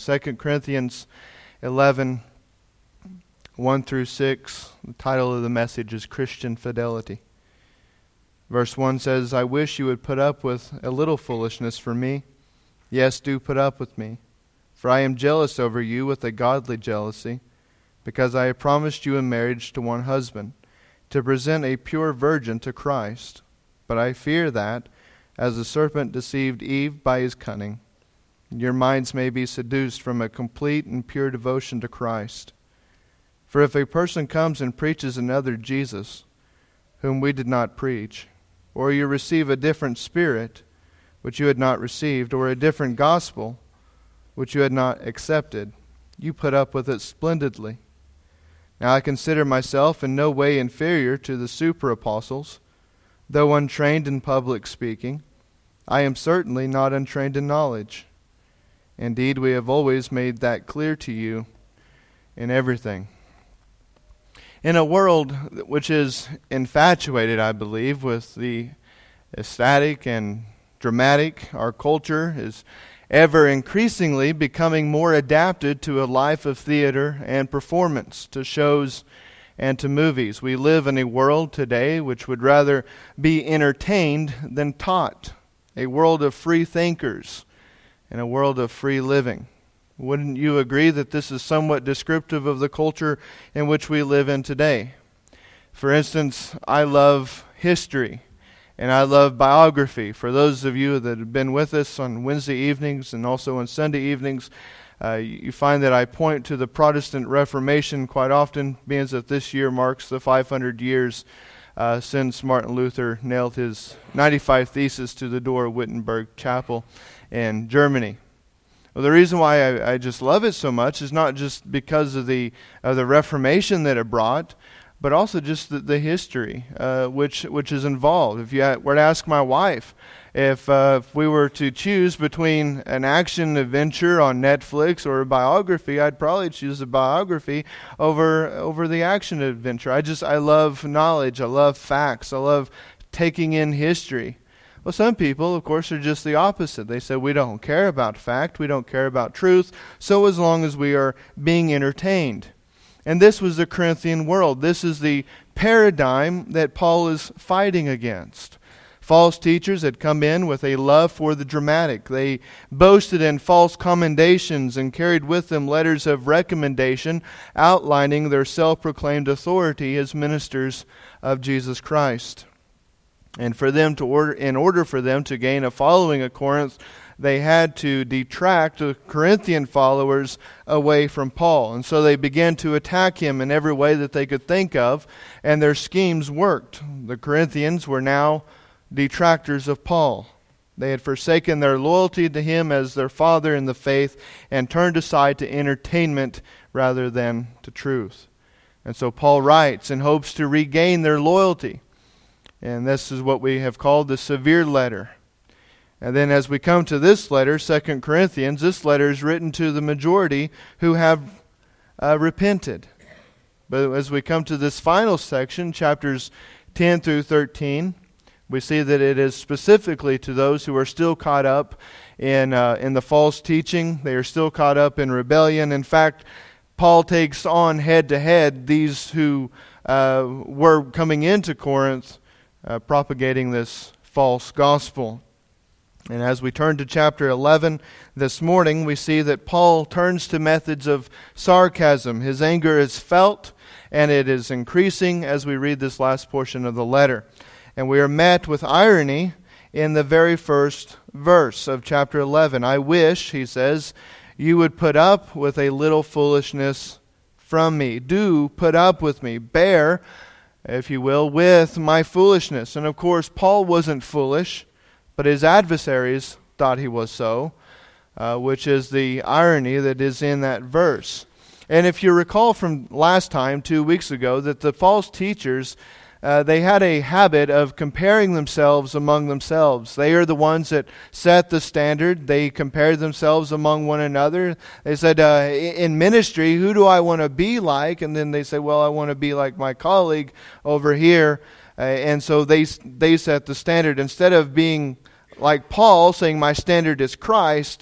2 Corinthians 11, 1 through 6. The title of the message is Christian Fidelity. Verse 1 says, I wish you would put up with a little foolishness for me. Yes, do put up with me. For I am jealous over you with a godly jealousy, because I have promised you in marriage to one husband, to present a pure virgin to Christ. But I fear that, as the serpent deceived Eve by his cunning, your minds may be seduced from a complete and pure devotion to Christ. For if a person comes and preaches another Jesus, whom we did not preach, or you receive a different spirit, which you had not received, or a different gospel, which you had not accepted, you put up with it splendidly. Now I consider myself in no way inferior to the super-apostles. Though untrained in public speaking, I am certainly not untrained in knowledge. Indeed, we have always made that clear to you in everything. In a world which is infatuated, I believe, with the ecstatic and dramatic, our culture is ever increasingly becoming more adapted to a life of theater and performance, to shows and to movies. We live in a world today which would rather be entertained than taught, a world of free thinkers and a world of free living. Wouldn't you agree that this is somewhat descriptive of the culture in which we live in today? For instance, I love history and I love biography. For those of you that have been with us on Wednesday evenings and also on Sunday evenings, you find that I point to the Protestant Reformation quite often, being that this year marks the 500 years since Martin Luther nailed his 95 Theses to the door of Wittenberg Chapel in Germany. Well, the reason why I just love it so much is not just because of the Reformation that it brought, but also just the history which is involved. If you were to ask my wife, if we were to choose between an action adventure on Netflix or a biography, I'd probably choose a biography over the action adventure. I love knowledge. I love facts. I love taking in history. Well, some people, of course, are just the opposite. They say, we don't care about fact, we don't care about truth, so as long as we are being entertained. And this was the Corinthian world. This is the paradigm that Paul is fighting against. False teachers had come in with a love for the dramatic. They boasted in false commendations and carried with them letters of recommendation outlining their self-proclaimed authority as ministers of Jesus Christ. And in order for them to gain a following at Corinth, they had to detract the Corinthian followers away from Paul. And so they began to attack him in every way that they could think of, and their schemes worked. The Corinthians were now detractors of Paul. They had forsaken their loyalty to him as their father in the faith and turned aside to entertainment rather than to truth. And so Paul writes in hopes to regain their loyalty. And this is what we have called the severe letter. And then as we come to this letter, 2 Corinthians, this letter is written to the majority who have repented. But as we come to this final section, chapters 10 through 13, we see that it is specifically to those who are still caught up in the false teaching. They are still caught up in rebellion. In fact, Paul takes on head-to-head these who were coming into Corinth propagating this false gospel. And as we turn to chapter 11 this morning, we see that Paul turns to methods of sarcasm. His anger is felt, and it is increasing as we read this last portion of the letter. And we are met with irony in the very first verse of chapter 11. I wish, he says, you would put up with a little foolishness from me. Do put up with me. Bear, if you will, with my foolishness. And of course, Paul wasn't foolish, but his adversaries thought he was so, which is the irony that is in that verse. And if you recall from last time, 2 weeks ago, that the false teachers, they had a habit of comparing themselves among themselves. They are the ones that set the standard. They compared themselves among one another. They said, in ministry, who do I want to be like? And then they say, well, I want to be like my colleague over here. And so they set the standard. Instead of being like Paul, saying my standard is Christ,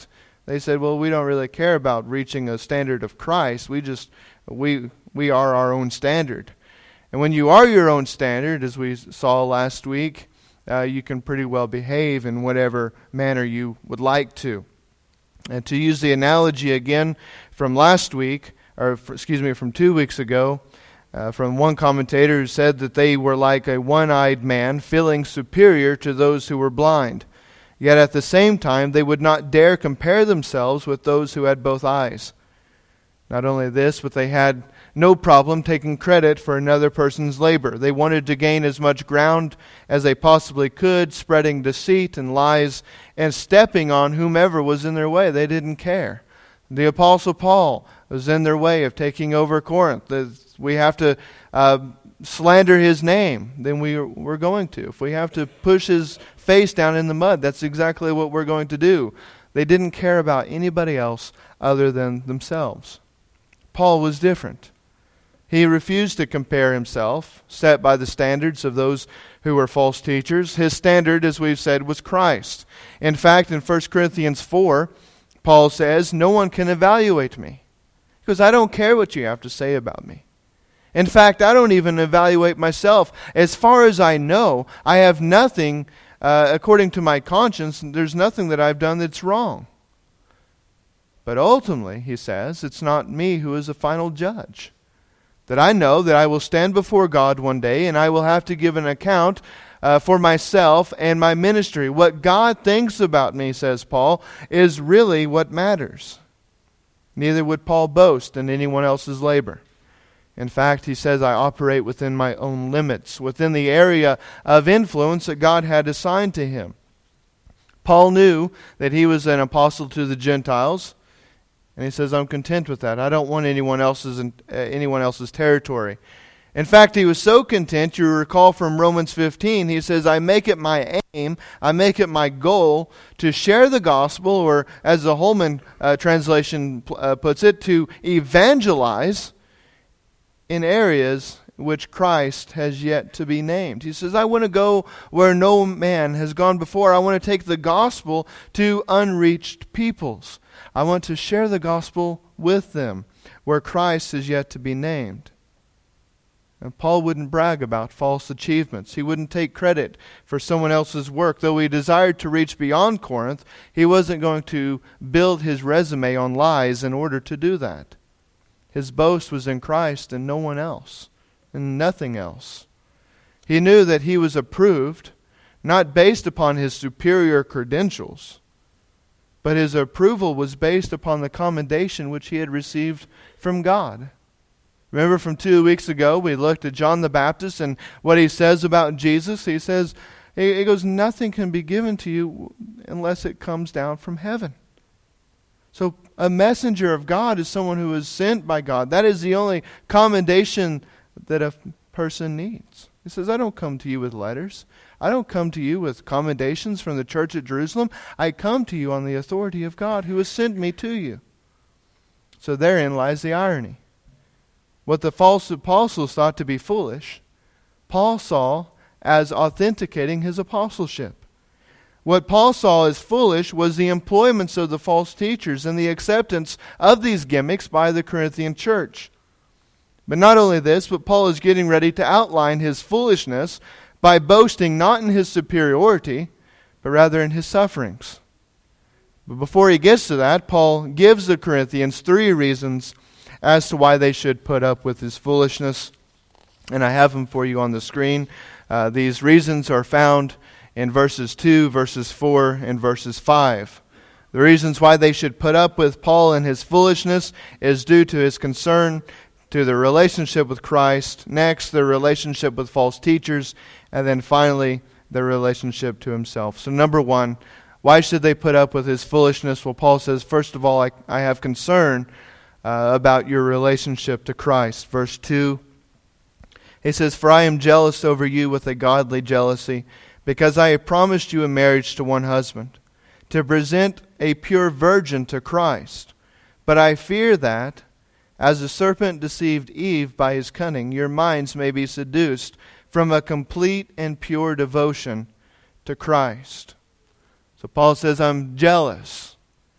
They said, well, we don't really care about reaching a standard of Christ. We are our own standard. And when you are your own standard, as we saw last week, you can pretty well behave in whatever manner you would like to. And to use the analogy again from last week, from 2 weeks ago, from one commentator who said that they were like a one-eyed man feeling superior to those who were blind. Yet at the same time, they would not dare compare themselves with those who had both eyes. Not only this, but they had no problem taking credit for another person's labor. They wanted to gain as much ground as they possibly could, spreading deceit and lies and stepping on whomever was in their way. They didn't care. The Apostle Paul was in their way of taking over Corinth. We have to slander his name, then we're going to. If we have to push his face down in the mud, that's exactly what we're going to do. They didn't care about anybody else other than themselves. Paul was different. He refused to compare himself, set by the standards of those who were false teachers. His standard, as we've said, was Christ. In fact, in 1 Corinthians 4, Paul says, "No one can evaluate me, because I don't care what you have to say about me. In fact, I don't even evaluate myself. As far as I know, I have nothing, according to my conscience, there's nothing that I've done that's wrong. But ultimately," he says, "it's not me who is the final judge. That I know that I will stand before God one day and I will have to give an account for myself and my ministry. What God thinks about me," says Paul, "is really what matters." Neither would Paul boast in anyone else's labor. In fact, he says, "I operate within my own limits, within the area of influence that God had assigned to him." Paul knew that he was an apostle to the Gentiles, and he says, "I'm content with that. I don't want anyone else's territory." In fact, he was so content, you recall from Romans 15, he says, "I make it my aim, I make it my goal to share the gospel," or as the Holman translation puts it, to evangelize in areas which Christ has yet to be named. He says, "I want to go where no man has gone before. I want to take the gospel to unreached peoples. I want to share the gospel with them where Christ is yet to be named." And Paul wouldn't brag about false achievements. He wouldn't take credit for someone else's work. Though he desired to reach beyond Corinth, he wasn't going to build his resume on lies in order to do that. His boast was in Christ and no one else, and nothing else. He knew that he was approved, not based upon his superior credentials, but his approval was based upon the commendation which he had received from God. Remember from 2 weeks ago, we looked at John the Baptist and what he says about Jesus. He goes, "Nothing can be given to you unless it comes down from heaven." So a messenger of God is someone who is sent by God. That is the only commendation that a person needs. He says, "I don't come to you with letters. I don't come to you with commendations from the church at Jerusalem. I come to you on the authority of God who has sent me to you." So therein lies the irony. What the false apostles thought to be foolish, Paul saw as authenticating his apostleship. What Paul saw as foolish was the employments of the false teachers and the acceptance of these gimmicks by the Corinthian church. But not only this, but Paul is getting ready to outline his foolishness by boasting not in his superiority, but rather in his sufferings. But before he gets to that, Paul gives the Corinthians 3 reasons as to why they should put up with his foolishness. And I have them for you on the screen. These reasons are found in verses 2, verses 4, and verses 5. The reasons why they should put up with Paul and his foolishness is due to his concern to the relationship with Christ, next the relationship with false teachers, and then finally the relationship to himself. So number 1, why should they put up with his foolishness? Well, Paul says, first of all, I have concern about your relationship to Christ. Verse 2, he says, "For I am jealous over you with a godly jealousy, because I have promised you a marriage to one husband, to present a pure virgin to Christ. But I fear that, as the serpent deceived Eve by his cunning, your minds may be seduced from a complete and pure devotion to Christ." So Paul says, I'm jealous.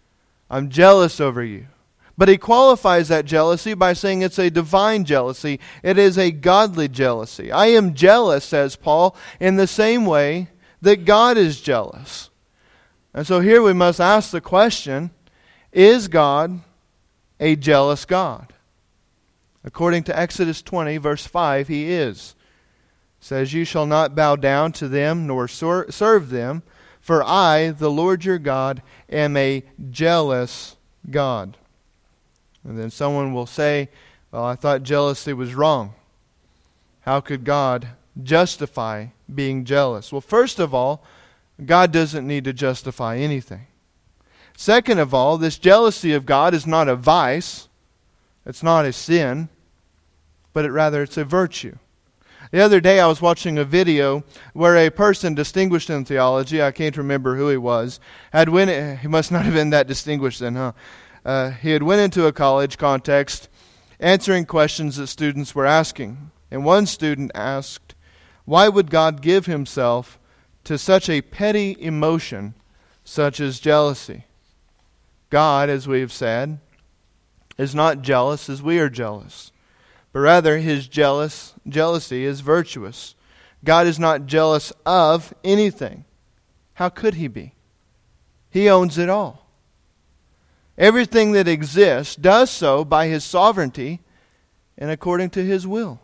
I'm jealous over you. But he qualifies that jealousy by saying it's a divine jealousy. It is a godly jealousy. I am jealous, says Paul, in the same way that God is jealous. And so here we must ask the question, is God a jealous God? According to Exodus 20, verse 5, He is. It says, you shall not bow down to them nor serve them, for I, the Lord your God, am a jealous God. And then someone will say, well, I thought jealousy was wrong. How could God justify being jealous? Well, first of all, God doesn't need to justify anything. Second of all, this jealousy of God is not a vice. It's not a sin. But rather it's a virtue. The other day I was watching a video where a person distinguished in theology, I can't remember who he was, he must not have been that distinguished then, huh? He had went into a college context answering questions that students were asking. And one student asked, why would God give Himself to such a petty emotion such as jealousy? God, as we have said, is not jealous as we are jealous. But rather, His jealousy is virtuous. God is not jealous of anything. How could He be? He owns it all. Everything that exists does so by His sovereignty and according to His will.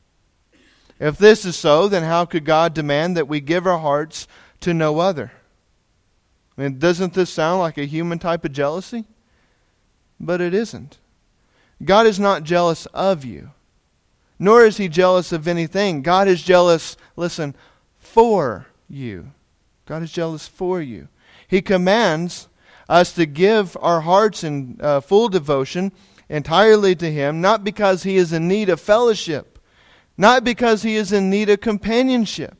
If this is so, then how could God demand that we give our hearts to no other? I mean, doesn't this sound like a human type of jealousy? But it isn't. God is not jealous of you. Nor is He jealous of anything. God is jealous, listen, for you. God is jealous for you. He commands us to give our hearts in full devotion entirely to Him, not because He is in need of fellowship, not because He is in need of companionship.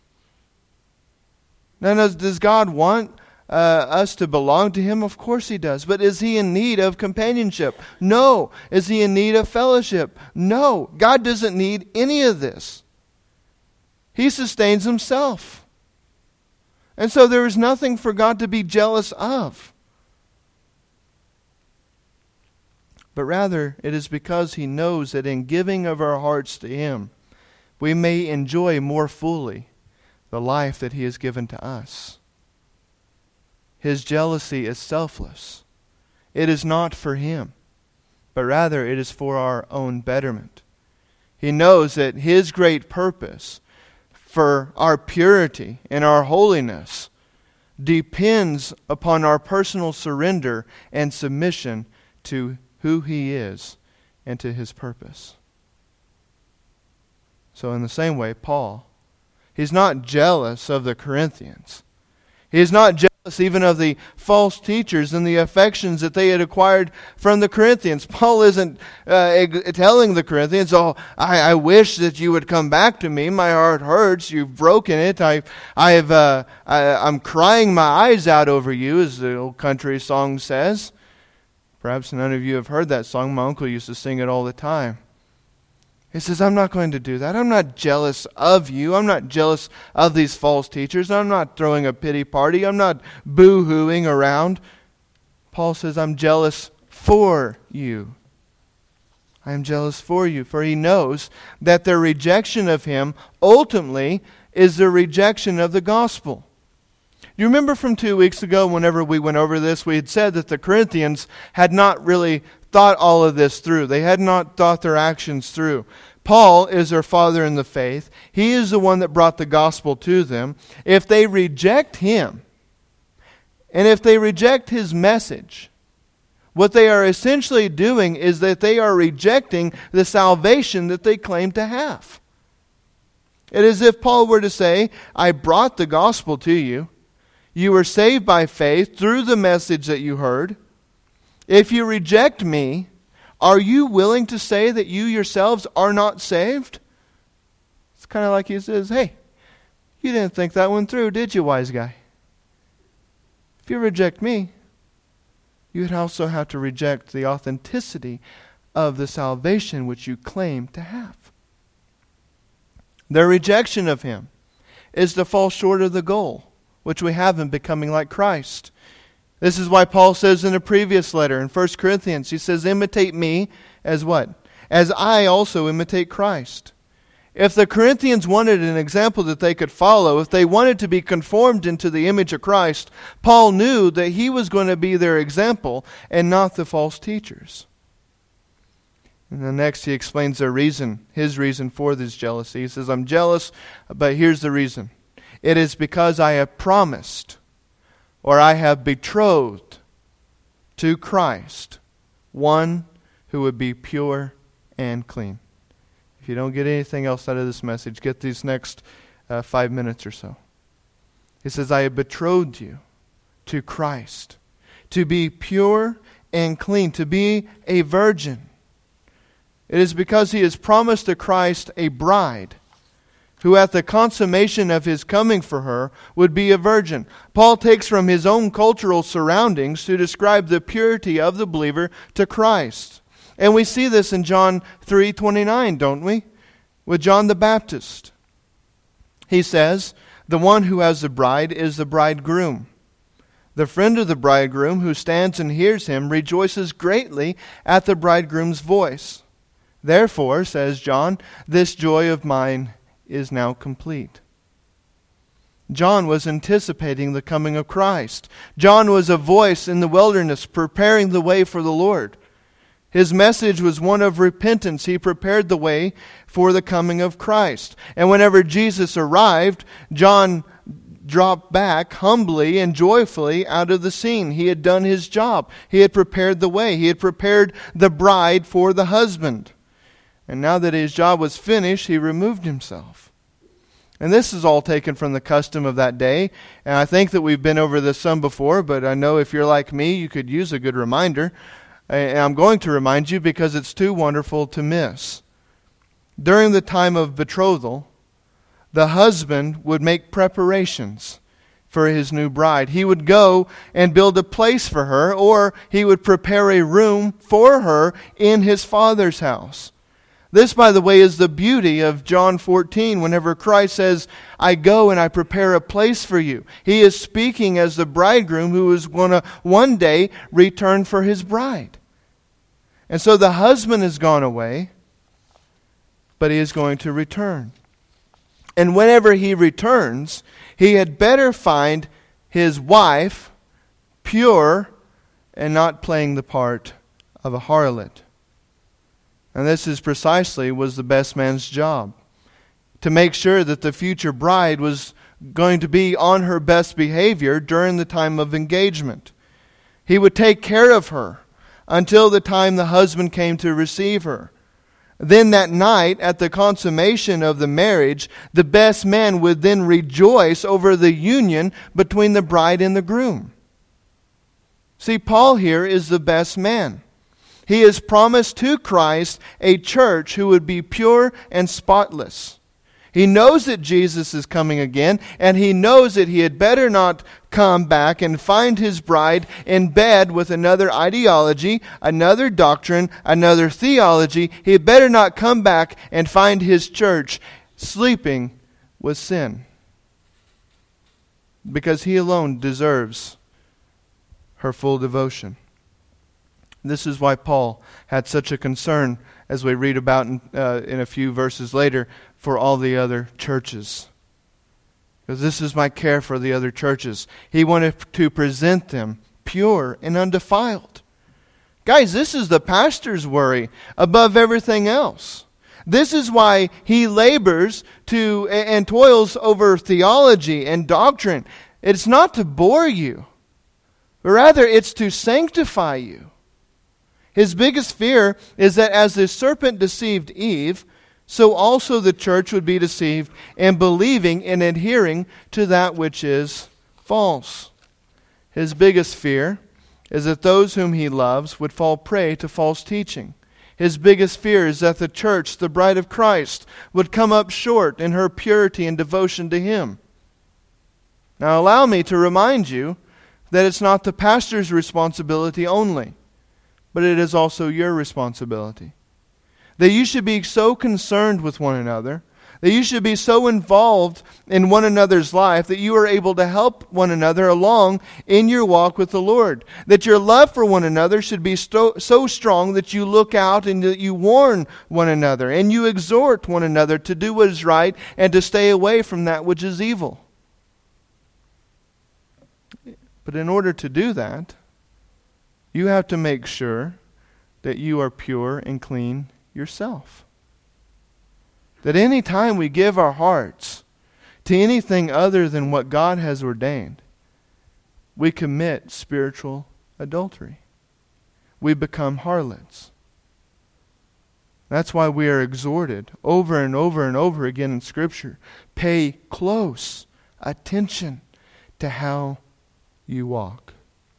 Now, does God want us to belong to Him? Of course He does. But is He in need of companionship? No. Is He in need of fellowship? No. God doesn't need any of this. He sustains Himself. And so there is nothing for God to be jealous of. But rather, it is because He knows that in giving of our hearts to Him, we may enjoy more fully the life that He has given to us. His jealousy is selfless. It is not for Him, but rather it is for our own betterment. He knows that His great purpose for our purity and our holiness depends upon our personal surrender and submission to who He is and to His purpose. So in the same way, Paul, he's not jealous of the Corinthians. He is not jealous even of the false teachers and the affections that they had acquired from the Corinthians. Paul isn't telling the Corinthians, oh, I wish that you would come back to me. My heart hurts. You've broken it. I'm crying my eyes out over you, as the old country song says. Perhaps none of you have heard that song. My uncle used to sing it all the time. He says, I'm not going to do that. I'm not jealous of you. I'm not jealous of these false teachers. I'm not throwing a pity party. I'm not boo-hooing around. Paul says, I'm jealous for you. I am jealous for you. For he knows that their rejection of him ultimately is the rejection of the gospel. You remember from 2 weeks ago, whenever we went over this, we had said that the Corinthians had not really thought all of this through. They had not thought their actions through. Paul is their father in the faith. He is the one that brought the gospel to them. If they reject him, and if they reject his message, what they are essentially doing is that they are rejecting the salvation that they claim to have. It is as if Paul were to say, I brought the gospel to you. You were saved by faith through the message that you heard. If you reject me, are you willing to say that you yourselves are not saved? It's kind of like he says, hey, you didn't think that one through, did you, wise guy? If you reject me, you would also have to reject the authenticity of the salvation which you claim to have. Their rejection of him is to fall short of the goal, which we have in becoming like Christ. This is why Paul says in a previous letter, in 1 Corinthians, he says, imitate me as what? As I also imitate Christ. If the Corinthians wanted an example that they could follow, if they wanted to be conformed into the image of Christ, Paul knew that he was going to be their example and not the false teachers. And then next he explains their reason, his reason for this jealousy. He says, I'm jealous, but here's the reason. It is because I have promised, or I have betrothed to Christ one who would be pure and clean. If you don't get anything else out of this message, get these next 5 minutes or so. He says, I have betrothed you to Christ to be pure and clean, to be a virgin. It is because he has promised to Christ a bride who at the consummation of his coming for her would be a virgin. Paul takes from his own cultural surroundings to describe the purity of the believer to Christ. And we see this in John 3:29, don't we? With John the Baptist. He says, the one who has the bride is the bridegroom. The friend of the bridegroom who stands and hears him rejoices greatly at the bridegroom's voice. Therefore, says John, this joy of mine is now complete. John was anticipating the coming of Christ. John was a voice in the wilderness preparing the way for the Lord. His message was one of repentance. He prepared the way for the coming of Christ. And whenever Jesus arrived, John dropped back humbly and joyfully out of the scene. He had done his job. He had prepared the way. He had prepared the bride for the husband. And now that his job was finished, he removed himself. And this is all taken from the custom of that day. And I think that we've been over this some before, but I know if you're like me, you could use a good reminder. And I'm going to remind you because it's too wonderful to miss. During the time of betrothal, the husband would make preparations for his new bride. He would go and build a place for her, or he would prepare a room for her in his father's house. This, by the way, is the beauty of John 14. Whenever Christ says, I go and I prepare a place for you. He is speaking as the bridegroom who is going to one day return for his bride. And so the husband has gone away, but he is going to return. And whenever he returns, he had better find his wife pure and not playing the part of a harlot. And this is precisely was the best man's job. To make sure that the future bride was going to be on her best behavior during the time of engagement. He would take care of her until the time the husband came to receive her. Then that night, at the consummation of the marriage, the best man would then rejoice over the union between the bride and the groom. See, Paul here is the best man. He has promised to Christ a church who would be pure and spotless. He knows that Jesus is coming again, and he knows that he had better not come back and find his bride in bed with another ideology, another doctrine, another theology. He had better not come back and find his church sleeping with sin. Because he alone deserves her full devotion. This is why Paul had such a concern, as we read about in a few verses later, for all the other churches. Because this is my care for the other churches. He wanted to present them pure and undefiled. Guys, this is the pastor's worry above everything else. This is why he labors and toils over theology and doctrine. It's not to bore you, but rather it's to sanctify you. His biggest fear is that as the serpent deceived Eve, so also the church would be deceived in believing and adhering to that which is false. His biggest fear is that those whom he loves would fall prey to false teaching. His biggest fear is that the church, the bride of Christ, would come up short in her purity and devotion to him. Now allow me to remind you that it's not the pastor's responsibility only, but it is also your responsibility. That you should be so concerned with one another That you should be so involved in one another's life that you are able to help one another along in your walk with the Lord. That your love for one another should be so strong that you look out and that you warn one another and you exhort one another to do what is right and to stay away from that which is evil. But in order to do that, you have to make sure that you are pure and clean yourself. That any time we give our hearts to anything other than what God has ordained, we commit spiritual adultery. We become harlots. That's why we are exhorted over and over and over again in Scripture. Pay close attention to how you walk.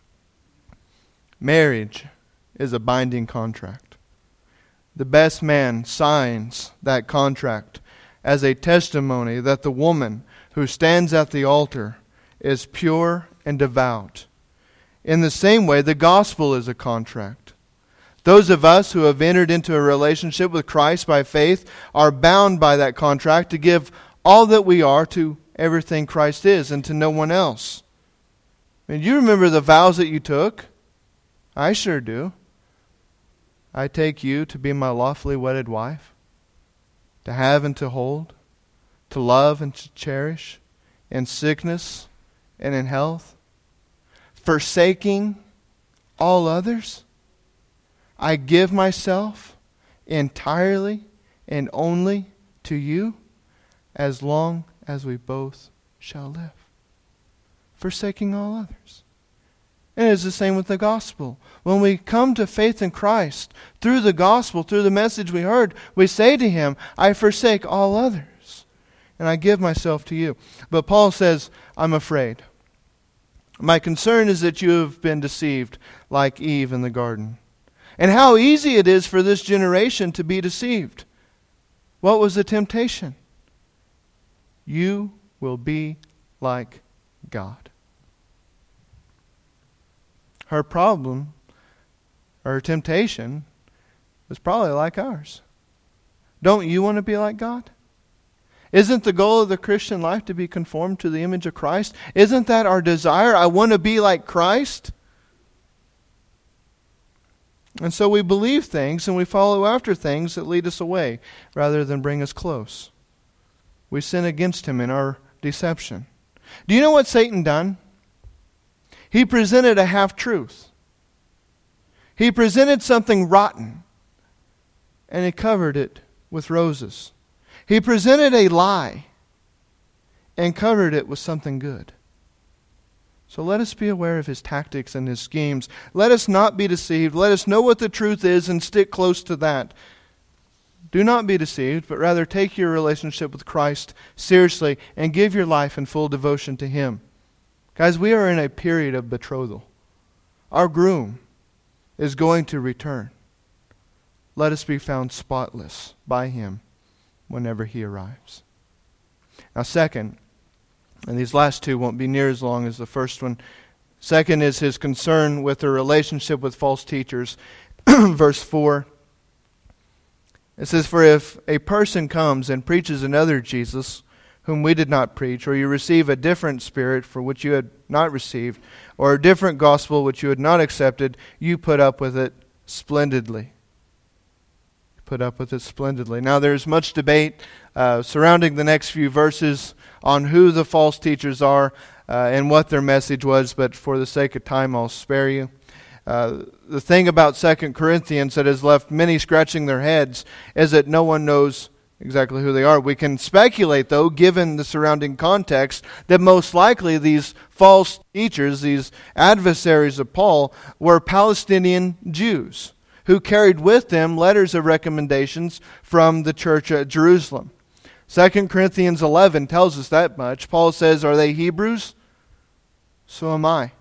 Marriage is a binding contract. The best man signs that contract as a testimony that the woman who stands at the altar is pure and devout. In the same way, the gospel is a contract. Those of us who have entered into a relationship with Christ by faith are bound by that contract to give all that we are to everything Christ is and to no one else. And you remember the vows that you took? I sure do. I take you to be my lawfully wedded wife, to have and to hold, to love and to cherish, in sickness and in health, forsaking all others. I give myself entirely and only to you as long as we both shall live. Forsaking all others. And it is the same with the gospel. When we come to faith in Christ, through the gospel, through the message we heard, we say to Him, I forsake all others, and I give myself to you. But Paul says, I'm afraid. My concern is that you have been deceived like Eve in the garden. And how easy it is for this generation to be deceived. What was the temptation? You will be like God. Her problem, her temptation, was probably like ours. Don't you want to be like God? Isn't the goal of the Christian life to be conformed to the image of Christ? Isn't that our desire? I want to be like Christ. And so we believe things and we follow after things that lead us away rather than bring us close. We sin against Him in our deception. Do you know what Satan done? He presented a half-truth. He presented something rotten, and he covered it with roses. He presented a lie, and covered it with something good. So let us be aware of his tactics and his schemes. Let us not be deceived. Let us know what the truth is and stick close to that. Do not be deceived, but rather take your relationship with Christ seriously and give your life in full devotion to Him. Guys, we are in a period of betrothal. Our groom is going to return. Let us be found spotless by Him whenever He arrives. Now, second, and these last two won't be near as long as the first one. Second is his concern with the relationship with false teachers. Verse 4. It says, For if a person comes and preaches another Jesus, whom we did not preach, or you receive a different spirit for which you had not received, or a different gospel which you had not accepted, you put up with it splendidly. Put up with it splendidly. Now there's much debate surrounding the next few verses on who the false teachers are and what their message was, but for the sake of time I'll spare you. The thing about 2 Corinthians that has left many scratching their heads is that no one knows exactly who they are. We can speculate, though, given the surrounding context, that most likely these false teachers, these adversaries of Paul, were Palestinian Jews who carried with them letters of recommendations from the church at Jerusalem. 2 Corinthians 11 tells us that much. Paul says, are they Hebrews? So am I.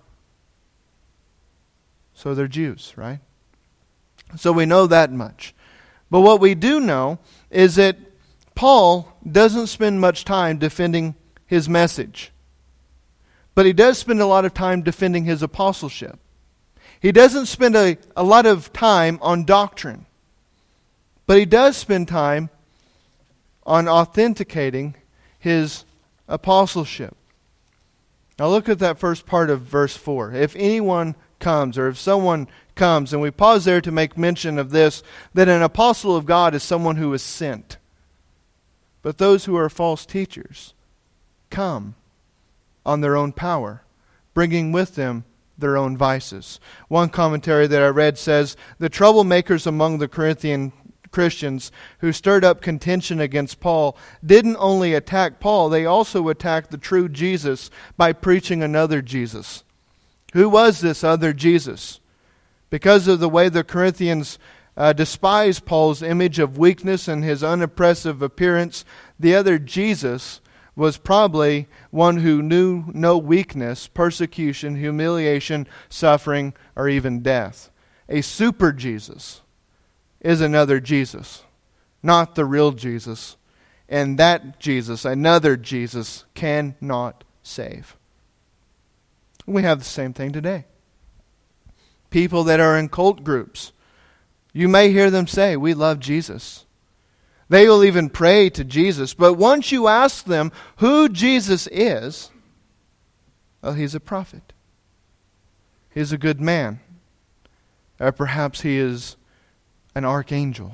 So they're Jews, right? So we know that much. But what we do know is that Paul doesn't spend much time defending his message. But he does spend a lot of time defending his apostleship. He doesn't spend a lot of time on doctrine. But he does spend time on authenticating his apostleship. Now look at that first part of verse 4. If anyone comes, or if someone comes, and we pause there to make mention of this, that an apostle of God is someone who is sent. But those who are false teachers come on their own power, bringing with them their own vices. One commentary that I read says, the troublemakers among the Corinthian Christians who stirred up contention against Paul didn't only attack Paul, they also attacked the true Jesus by preaching another Jesus. Who was this other Jesus? Because of the way the Corinthians despised Paul's image of weakness and his unimpressive appearance, the other Jesus was probably one who knew no weakness, persecution, humiliation, suffering, or even death. A super Jesus is another Jesus, not the real Jesus. And that Jesus, another Jesus, cannot save. We have the same thing today. People that are in cult groups, you may hear them say, we love Jesus. They will even pray to Jesus. But once you ask them who Jesus is, well, he's a prophet. He's a good man. Or perhaps he is an archangel.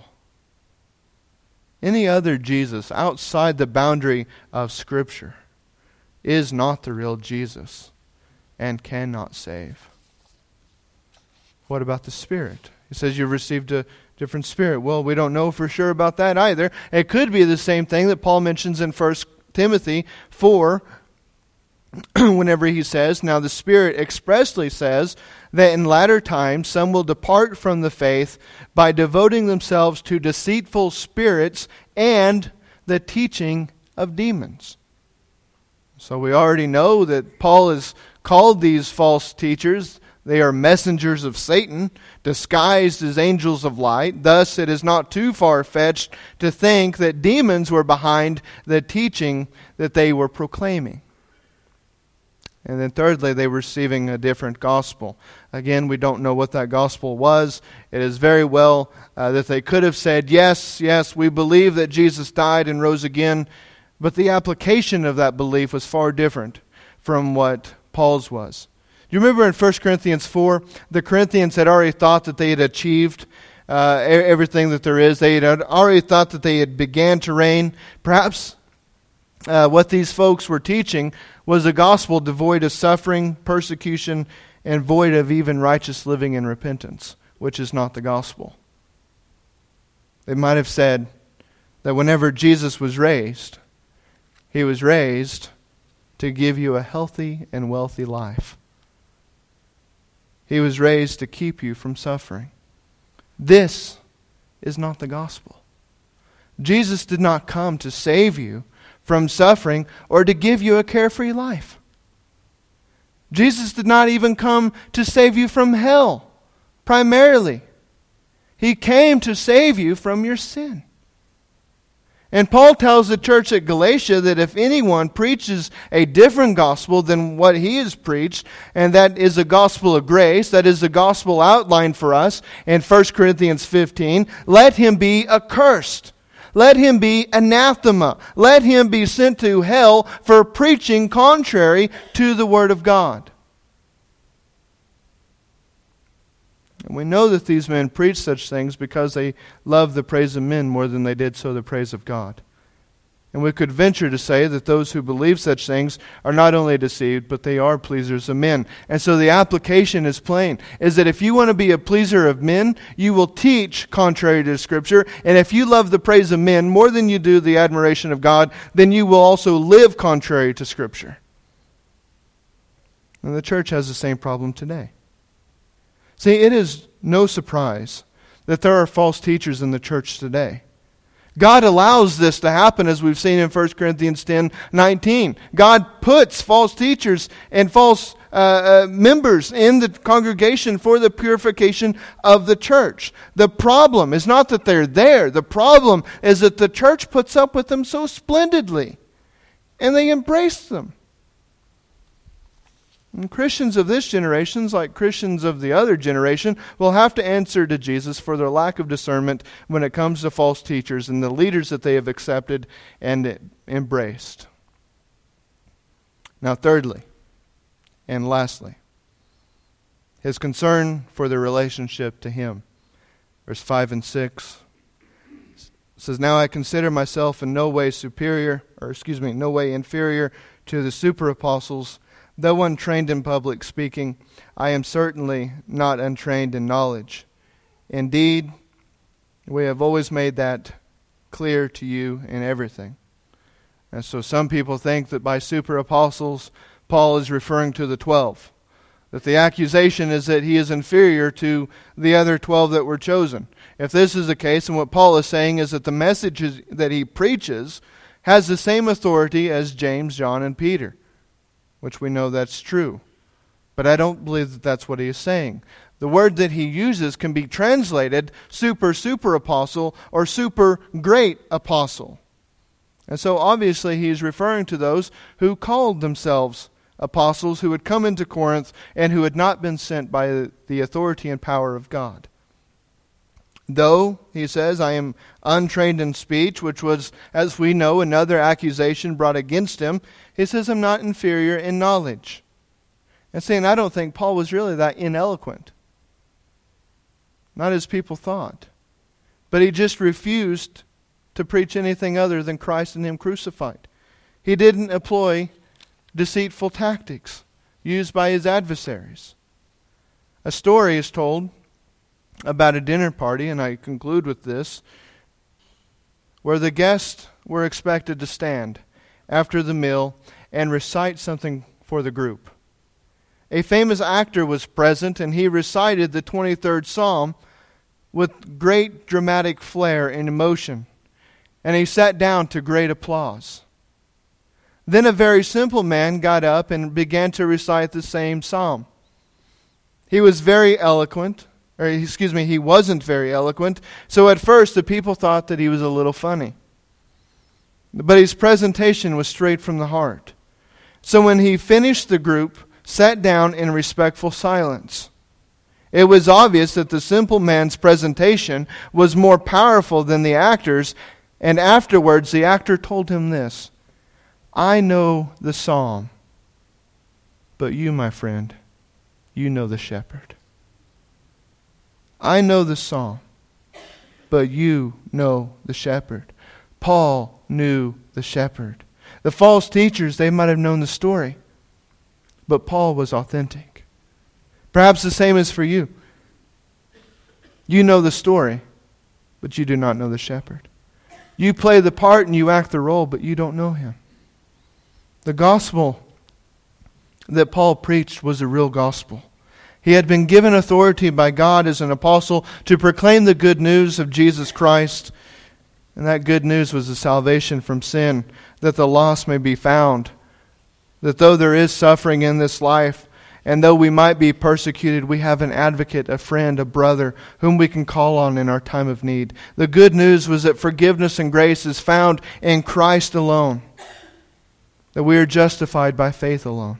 Any other Jesus outside the boundary of Scripture is not the real Jesus and cannot save. What about the Spirit? He says you've received a different Spirit. Well, we don't know for sure about that either. It could be the same thing that Paul mentions in 1 Timothy 4 whenever he says, now the Spirit expressly says that in latter times some will depart from the faith by devoting themselves to deceitful spirits and the teaching of demons. So we already know that Paul has called these false teachers, they are messengers of Satan, disguised as angels of light. Thus, it is not too far-fetched to think that demons were behind the teaching that they were proclaiming. And then thirdly, they were receiving a different gospel. Again, we don't know what that gospel was. It is very well that they could have said, yes, we believe that Jesus died and rose again. But the application of that belief was far different from what Paul's was. Do you remember in 1 Corinthians 4, the Corinthians had already thought that they had achieved everything that there is. They had already thought that they had began to reign. Perhaps what these folks were teaching was a gospel devoid of suffering, persecution, and void of even righteous living and repentance, which is not the gospel. They might have said that whenever Jesus was raised, he was raised to give you a healthy and wealthy life. He was raised to keep you from suffering. This is not the gospel. Jesus did not come to save you from suffering or to give you a carefree life. Jesus did not even come to save you from hell, primarily. He came to save you from your sin. And Paul tells the church at Galatia that if anyone preaches a different gospel than what he has preached, and that is a gospel of grace, that is the gospel outlined for us in 1 Corinthians 15, let him be accursed. Let him be anathema. Let him be sent to hell for preaching contrary to the Word of God. And we know that these men preached such things because they loved the praise of men more than they did so the praise of God. And we could venture to say that those who believe such things are not only deceived, but they are pleasers of men. And so the application is plain, is that if you want to be a pleaser of men, you will teach contrary to Scripture. And if you love the praise of men more than you do the admiration of God, then you will also live contrary to Scripture. And the church has the same problem today. See, it is no surprise that there are false teachers in the church today. God allows this to happen, as we've seen in 1 Corinthians 10:19. God puts false teachers and false members in the congregation for the purification of the church. The problem is not that they're there. The problem is that the church puts up with them so splendidly, and they embrace them. And Christians of this generation, like Christians of the other generation, will have to answer to Jesus for their lack of discernment when it comes to false teachers and the leaders that they have accepted and embraced. Now, thirdly, and lastly, his concern for their relationship to Him. Verse 5 and 6 says, "Now I consider myself in no way no way inferior to the super apostles. Though untrained in public speaking, I am certainly not untrained in knowledge. Indeed, we have always made that clear to you in everything." And so some people think that by super apostles, Paul is referring to the 12. That the accusation is that he is inferior to the other 12 that were chosen. If this is the case, and what Paul is saying is that the message that he preaches has the same authority as James, John, and Peter, which we know that's true. But I don't believe that that's what he is saying. The word that he uses can be translated super apostle or super great apostle. And so obviously he is referring to those who called themselves apostles, who had come into Corinth and who had not been sent by the authority and power of God. Though, he says, I am untrained in speech, which was, as we know, another accusation brought against him, he says, I'm not inferior in knowledge. And saying, I don't think Paul was really that ineloquent. Not as people thought. But he just refused to preach anything other than Christ and Him crucified. He didn't employ deceitful tactics used by his adversaries. A story is told about a dinner party, and I conclude with this, where the guests were expected to stand after the meal and recite something for the group. A famous actor was present, and he recited the 23rd Psalm with great dramatic flair and emotion, and he sat down to great applause. Then a very simple man got up and began to recite the same psalm. He was very eloquent, he wasn't very eloquent, so at first the people thought that he was a little funny. But his presentation was straight from the heart. So when he finished, the group sat down in respectful silence. It was obvious that the simple man's presentation was more powerful than the actor's, and afterwards the actor told him this, I know the psalm, but you, my friend, you know the shepherd. I know the psalm, but you know the shepherd. Paul knew the shepherd. The false teachers, they might have known the story, but Paul was authentic. Perhaps the same is for you. You know the story, but you do not know the shepherd. You play the part and you act the role, but you don't know Him. The gospel that Paul preached was a real gospel. He had been given authority by God as an apostle to proclaim the good news of Jesus Christ. And that good news was the salvation from sin, that the lost may be found. That though there is suffering in this life, and though we might be persecuted, we have an advocate, a friend, a brother, whom we can call on in our time of need. The good news was that forgiveness and grace is found in Christ alone. That we are justified by faith alone.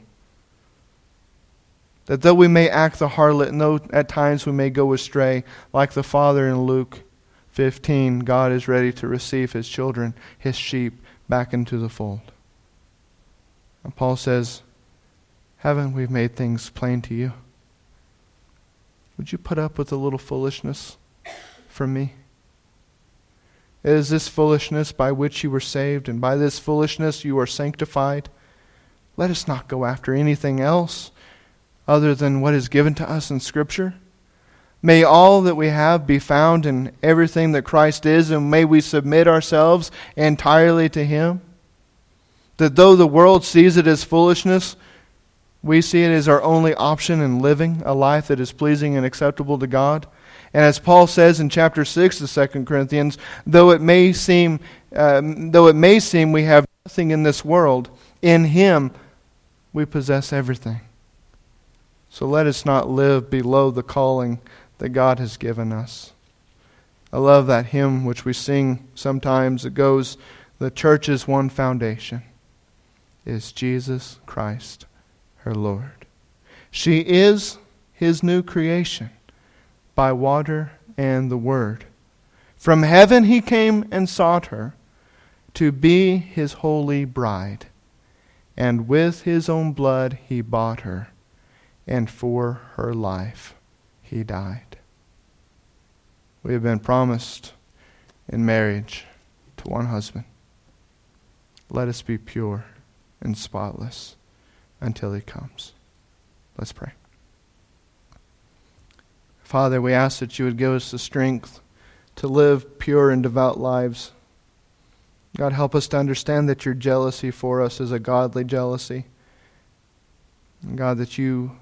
That though we may act the harlot, and though at times we may go astray, like the father in Luke 15, God is ready to receive His children, His sheep, back into the fold. And Paul says, haven't we made things plain to you? Would you put up with a little foolishness from me? It is this foolishness by which you were saved, and by this foolishness you are sanctified. Let us not go after anything else other than what is given to us in Scripture. May all that we have be found in everything that Christ is, and may we submit ourselves entirely to Him. That though the world sees it as foolishness, we see it as our only option in living a life that is pleasing and acceptable to God. And as Paul says in chapter 6 of 2 Corinthians, though it may seem we have nothing in this world, in Him we possess everything. So let us not live below the calling that God has given us. I love that hymn which we sing sometimes. It goes, the church's one foundation is Jesus Christ, her Lord. She is his new creation by water and the word. From heaven he came and sought her to be his holy bride. And with his own blood he bought her, and for her life he died. We have been promised in marriage to one husband. Let us be pure and spotless until he comes. Let's pray. Father, we ask that you would give us the strength to live pure and devout lives. God, help us to understand that your jealousy for us is a godly jealousy. And God, that you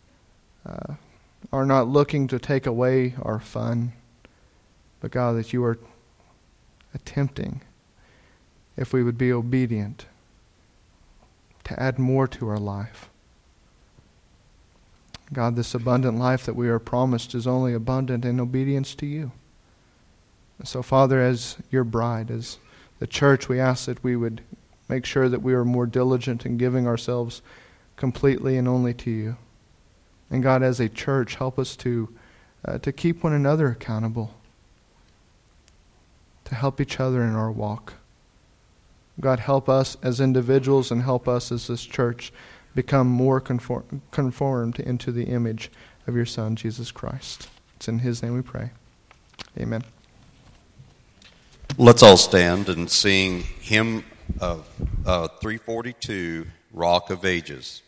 are not looking to take away our fun, but God, that you are attempting, if we would be obedient, to add more to our life. God, this abundant life that we are promised is only abundant in obedience to you. So, Father, as your bride, as the church, we ask that we would make sure that we are more diligent in giving ourselves completely and only to you. And God, as a church, help us to keep one another accountable, to help each other in our walk. God, help us as individuals and help us as this church become more conformed into the image of your Son, Jesus Christ. It's in his name we pray. Amen. Let's all stand and sing hymn of 342, Rock of Ages.